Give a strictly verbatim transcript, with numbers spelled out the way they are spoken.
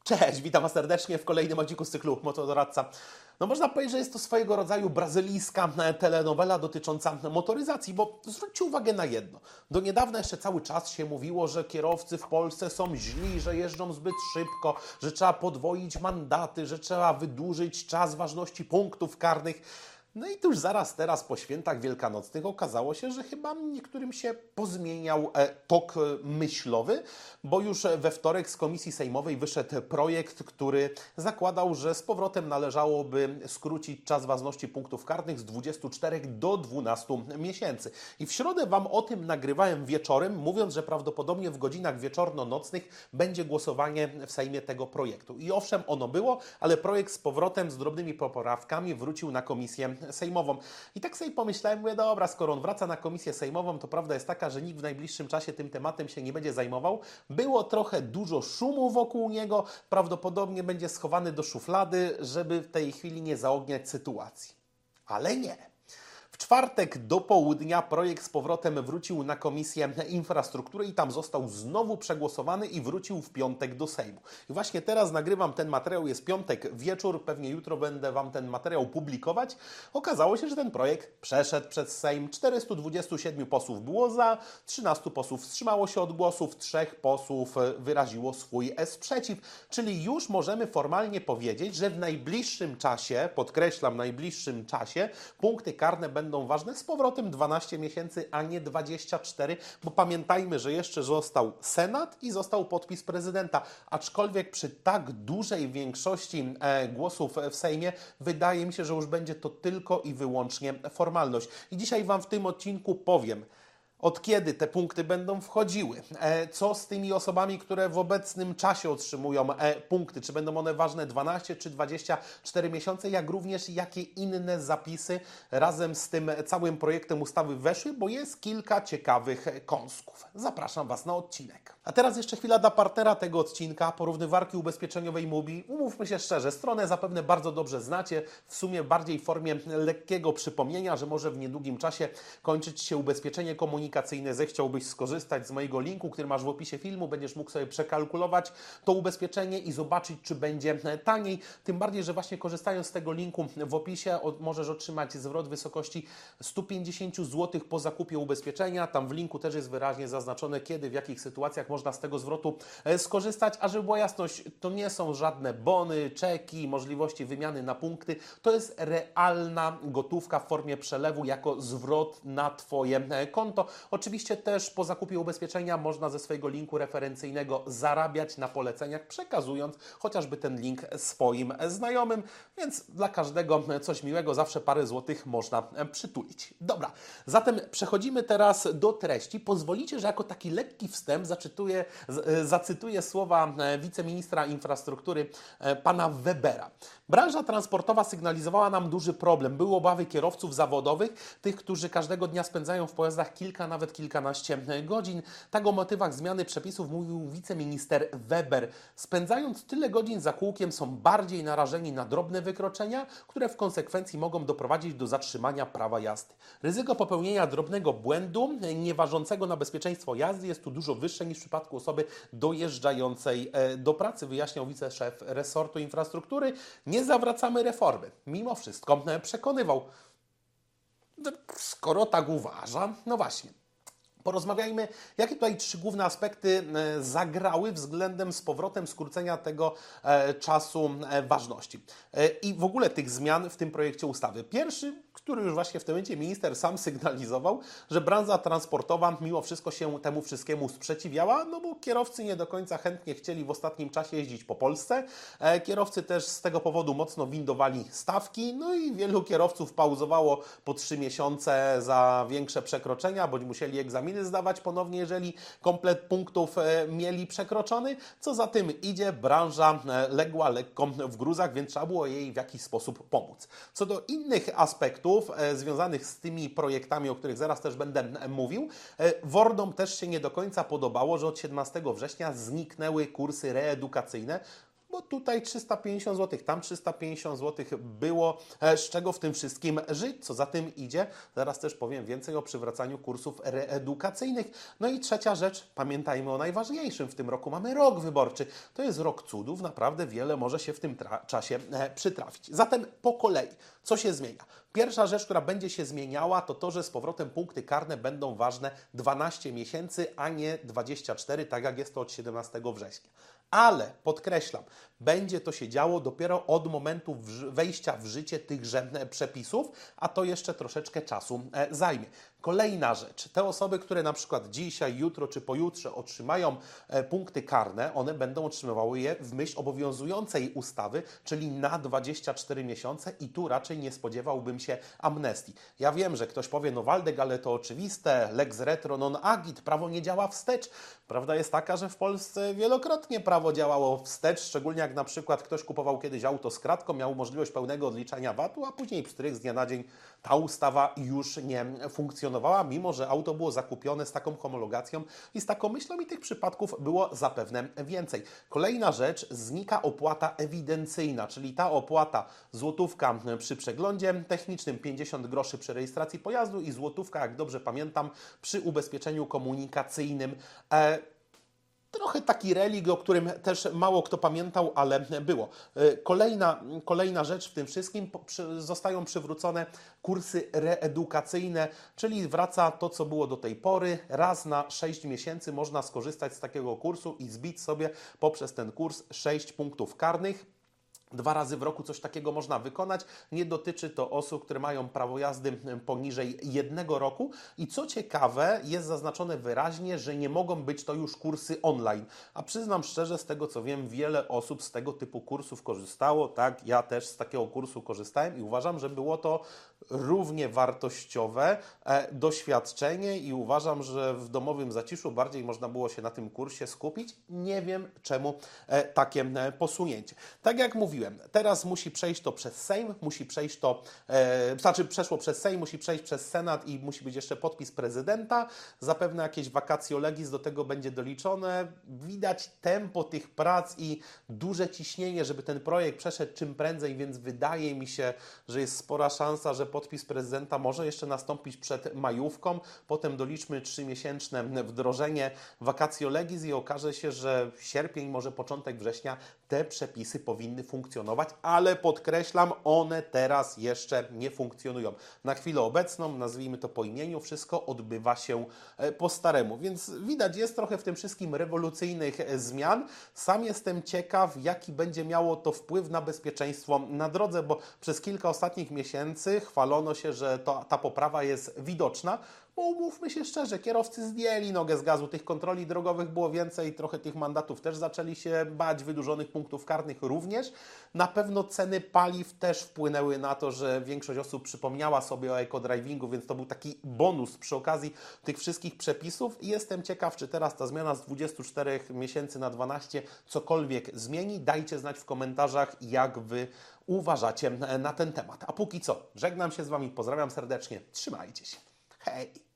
Cześć, witam Was serdecznie w kolejnym odcinku z cyklu Motodoradca. No można powiedzieć, że jest to swojego rodzaju brazylijska telenowela dotycząca motoryzacji, bo zwróćcie uwagę na jedno. Do niedawna jeszcze cały czas się mówiło, że kierowcy w Polsce są źli, że jeżdżą zbyt szybko, że trzeba podwoić mandaty, że trzeba wydłużyć czas ważności punktów karnych. No i tuż zaraz teraz po świętach wielkanocnych okazało się, że chyba niektórym się pozmieniał tok myślowy, bo już we wtorek z Komisji Sejmowej wyszedł projekt, który zakładał, że z powrotem należałoby skrócić czas ważności punktów karnych z dwudziestu czterech do dwunastu miesięcy. I w środę Wam o tym nagrywałem wieczorem, mówiąc, że prawdopodobnie w godzinach wieczorno-nocnych będzie głosowanie w Sejmie tego projektu. I owszem, ono było, ale projekt z powrotem z drobnymi poprawkami wrócił na Komisję Sejmową. I tak sobie pomyślałem, mówię, dobra, skoro on wraca na Komisję Sejmową, to prawda jest taka, że nikt w najbliższym czasie tym tematem się nie będzie zajmował. Było trochę dużo szumu wokół niego, prawdopodobnie będzie schowany do szuflady, żeby w tej chwili nie zaogniać sytuacji. Ale nie. W czwartek do południa projekt z powrotem wrócił na Komisję Infrastruktury i tam został znowu przegłosowany i wrócił w piątek do Sejmu. I właśnie teraz nagrywam ten materiał, jest piątek wieczór, pewnie jutro będę Wam ten materiał publikować. Okazało się, że ten projekt przeszedł przez Sejm. czterystu dwudziestu siedmiu posłów było za, trzynastu posłów wstrzymało się od głosów, trzech posłów wyraziło swój sprzeciw. Czyli już możemy formalnie powiedzieć, że w najbliższym czasie, podkreślam, najbliższym czasie, punkty karne będą będą ważne z powrotem dwanaście miesięcy, a nie dwadzieścia cztery, bo pamiętajmy, że jeszcze został Senat i został podpis prezydenta, aczkolwiek przy tak dużej większości e, głosów w Sejmie wydaje mi się, że już będzie to tylko i wyłącznie formalność. I dzisiaj Wam w tym odcinku powiem, od kiedy te punkty będą wchodziły? Co z tymi osobami, które w obecnym czasie otrzymują punkty? Czy będą one ważne dwanaście czy dwadzieścia cztery miesiące? Jak również jakie inne zapisy razem z tym całym projektem ustawy weszły? Bo jest kilka ciekawych kąsków. Zapraszam Was na odcinek. A teraz jeszcze chwila dla partnera tego odcinka, porównywarki ubezpieczeniowej Mubi. Umówmy się szczerze, stronę zapewne bardzo dobrze znacie, w sumie bardziej w formie lekkiego przypomnienia, że może w niedługim czasie kończyć się ubezpieczenie komunikacyjne, zechciałbyś skorzystać z mojego linku, który masz w opisie filmu, będziesz mógł sobie przekalkulować to ubezpieczenie i zobaczyć, czy będzie taniej. Tym bardziej, że właśnie korzystając z tego linku w opisie możesz otrzymać zwrot w wysokości stu pięćdziesięciu złotych po zakupie ubezpieczenia. Tam w linku też jest wyraźnie zaznaczone, kiedy, w jakich sytuacjach można z tego zwrotu skorzystać. A żeby była jasność, to nie są żadne bony, czeki, możliwości wymiany na punkty. To jest realna gotówka w formie przelewu jako zwrot na Twoje konto. Oczywiście też po zakupie ubezpieczenia można ze swojego linku referencyjnego zarabiać na poleceniach, przekazując chociażby ten link swoim znajomym, więc dla każdego coś miłego, zawsze parę złotych można przytulić. Dobra, zatem przechodzimy teraz do treści. Pozwolicie, że jako taki lekki wstęp zacytuję, zacytuję słowa wiceministra infrastruktury pana Webera. Branża transportowa sygnalizowała nam duży problem. Były obawy kierowców zawodowych, tych, którzy każdego dnia spędzają w pojazdach kilka, nawet kilkanaście godzin. Tak o motywach zmiany przepisów mówił wiceminister Weber. Spędzając tyle godzin za kółkiem są bardziej narażeni na drobne wykroczenia, które w konsekwencji mogą doprowadzić do zatrzymania prawa jazdy. Ryzyko popełnienia drobnego błędu nieważącego na bezpieczeństwo jazdy jest tu dużo wyższe niż w przypadku osoby dojeżdżającej do pracy, wyjaśniał wiceszef resortu infrastruktury. Nie zawracamy reformy. Mimo wszystko przekonywał. Skoro tak uważa, no właśnie. Porozmawiajmy, jakie tutaj trzy główne aspekty zagrały względem z powrotem skrócenia tego czasu ważności i w ogóle tych zmian w tym projekcie ustawy. Pierwszy, który już właśnie w tym momencie minister sam sygnalizował, że branża transportowa mimo wszystko się temu wszystkiemu sprzeciwiała, no bo kierowcy nie do końca chętnie chcieli w ostatnim czasie jeździć po Polsce. Kierowcy też z tego powodu mocno windowali stawki, no i wielu kierowców pauzowało po trzy miesiące za większe przekroczenia, bądź musieli egzaminy zdawać ponownie, jeżeli komplet punktów mieli przekroczony. Co za tym idzie, branża legła lekko w gruzach, więc trzeba było jej w jakiś sposób pomóc. Co do innych aspektów związanych z tymi projektami, o których zaraz też będę mówił, WORDom też się nie do końca podobało, że od siedemnastego września zniknęły kursy reedukacyjne. bo tutaj trzysta pięćdziesiąt złotych, tam trzysta pięćdziesiąt złotych było, e, z czego w tym wszystkim żyć, co za tym idzie. Zaraz też powiem więcej o przywracaniu kursów reedukacyjnych. No i trzecia rzecz, pamiętajmy o najważniejszym w tym roku, mamy rok wyborczy. To jest rok cudów, naprawdę wiele może się w tym czasie e, przytrafić. Zatem po kolei, co się zmienia? Pierwsza rzecz, która będzie się zmieniała, to to, że z powrotem punkty karne będą ważne dwanaście miesięcy, a nie dwadzieścia cztery, tak jak jest to od siedemnastego września. Ale, podkreślam, będzie to się działo dopiero od momentu wejścia w życie tychże przepisów, a to jeszcze troszeczkę czasu zajmie. Kolejna rzecz, te osoby, które na przykład dzisiaj, jutro czy pojutrze otrzymają punkty karne, one będą otrzymywały je w myśl obowiązującej ustawy, czyli na dwadzieścia cztery miesiące i tu raczej nie spodziewałbym się amnestii. Ja wiem, że ktoś powie, no Waldek, ale to oczywiste, lex retro non agit, prawo nie działa wstecz. Prawda jest taka, że w Polsce wielokrotnie prawo działało wstecz, szczególnie jak na przykład ktoś kupował kiedyś auto z kratką, miał możliwość pełnego odliczania V A T-u, a później pstryk z dnia na dzień ta ustawa już nie funkcjonowała, mimo że auto było zakupione z taką homologacją i z taką myślą i tych przypadków było zapewne więcej. Kolejna rzecz, znika opłata ewidencyjna, czyli ta opłata złotówka przy przeglądzie technicznym, pięćdziesiąt groszy przy rejestracji pojazdu i złotówka, jak dobrze pamiętam, przy ubezpieczeniu komunikacyjnym. E, Trochę taki relik, o którym też mało kto pamiętał, ale było. Kolejna, kolejna rzecz w tym wszystkim, zostają przywrócone kursy reedukacyjne, czyli wraca to, co było do tej pory. Raz na sześć miesięcy można skorzystać z takiego kursu i zbić sobie poprzez ten kurs sześć punktów karnych. Dwa razy w roku coś takiego można wykonać. Nie dotyczy to osób, które mają prawo jazdy poniżej jednego roku. I co ciekawe, jest zaznaczone wyraźnie, że nie mogą być to już kursy online. A przyznam szczerze, z tego co wiem, wiele osób z tego typu kursów korzystało. Tak, ja też z takiego kursu korzystałem i uważam, że było to równie wartościowe e, doświadczenie i uważam, że w domowym zaciszu bardziej można było się na tym kursie skupić. Nie wiem, czemu e, takie e, posunięcie. Tak jak mówiłem, teraz musi przejść to przez Sejm, musi przejść to, e, znaczy przeszło przez Sejm, musi przejść przez Senat i musi być jeszcze podpis prezydenta. Zapewne jakieś vacatio legis do tego będzie doliczone. Widać tempo tych prac i duże ciśnienie, żeby ten projekt przeszedł czym prędzej, więc wydaje mi się, że jest spora szansa, że podpis prezydenta może jeszcze nastąpić przed majówką. Potem doliczmy trzymiesięczne wdrożenie vacatio legis i okaże się, że sierpień, może początek września te przepisy powinny funkcjonować, ale podkreślam, one teraz jeszcze nie funkcjonują. Na chwilę obecną, nazwijmy to po imieniu, wszystko odbywa się po staremu, więc widać, jest trochę w tym wszystkim rewolucyjnych zmian. Sam jestem ciekaw, jaki będzie miało to wpływ na bezpieczeństwo na drodze, bo przez kilka ostatnich miesięcy chwalono się, że to, ta poprawa jest widoczna. Bo umówmy się szczerze, kierowcy zdjęli nogę z gazu, tych kontroli drogowych było więcej, trochę tych mandatów też zaczęli się bać, wydłużonych punktów karnych również. Na pewno ceny paliw też wpłynęły na to, że większość osób przypomniała sobie o ekodrivingu, więc to był taki bonus przy okazji tych wszystkich przepisów. I jestem ciekaw, czy teraz ta zmiana z dwudziestu czterech miesięcy na dwanaście cokolwiek zmieni. Dajcie znać w komentarzach, jak Wy uważacie na ten temat. A póki co, żegnam się z Wami, pozdrawiam serdecznie, trzymajcie się. Hej!